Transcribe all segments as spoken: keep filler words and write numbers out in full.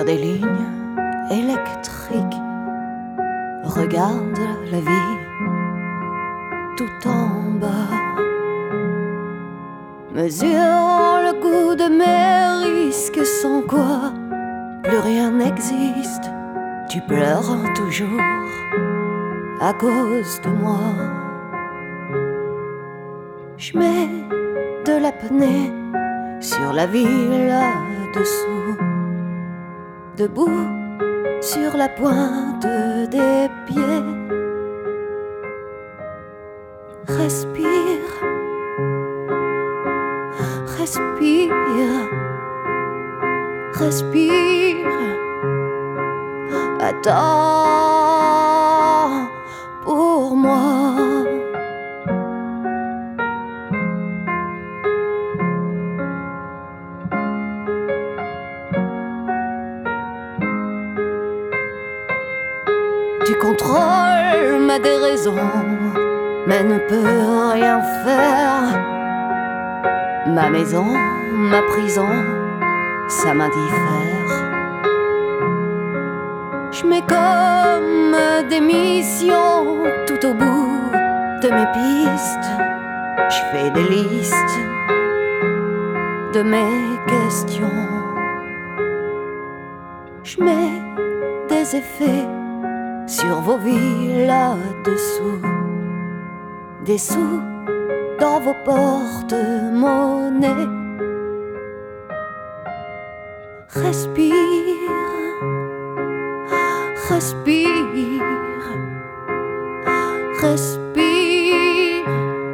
sur des lignes électriques. Regarde la vie tout en bas. Mesure le goût de mes risques sans quoi plus rien n'existe. Tu pleures toujours à cause de moi. Je mets de l'apnée sur la vie là-dessous, debout sur la pointe des pieds. Respire, respire, respire. Attends pour moi. Tu contrôles ma déraison, mais ne peux rien faire. Ma maison, ma prison, ça m'indiffère. Je mets comme des missions tout au bout de mes pistes. Je fais des listes de mes questions. Je mets des effets sur vos vies là-dessous, des sous dans vos porte-monnaies. Respire, respire, respire.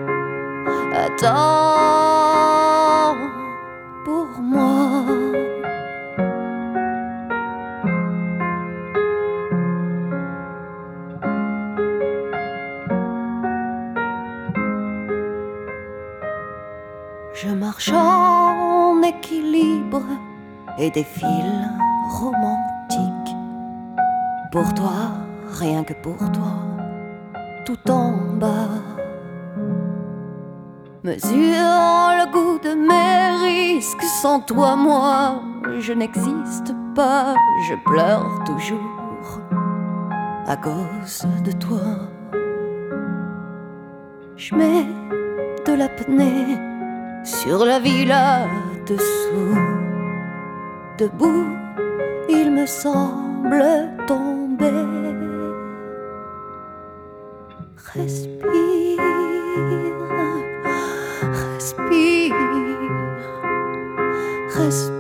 Attends pour moi. Je marche en équilibre et défile romantique. Pour toi, rien que pour toi, tout en bas. Mesure le goût de mes risques. Sans toi, moi, je n'existe pas. Je pleure toujours à cause de toi. Je mets de l'apnée sur la vie là-dessous, debout, il me semble tomber. Respire, respire, respire.